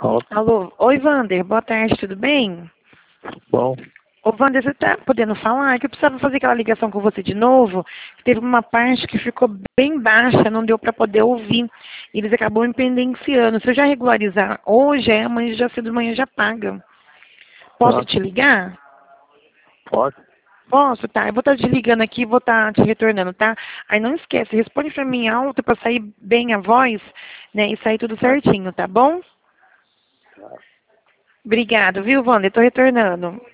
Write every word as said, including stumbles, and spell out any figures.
Alô? Alô, oi Wander, boa tarde, tudo bem? Bom, Ô Wander, você tá podendo falar? É que eu precisava fazer aquela ligação com você de novo. Teve uma parte que ficou bem baixa, não deu para poder ouvir. E eles acabam me pendenciando. Se eu já regularizar hoje, é, amanhã já cedo de manhã já paga. Posso tá, te ligar? pode. Posso, tá? Eu vou estar te ligando aqui e vou estar te retornando, tá? Aí não esquece, responde para mim alto para sair bem a voz, né? E sair tudo certinho, tá bom? Tá. Obrigado, viu, Wander? Tô retornando.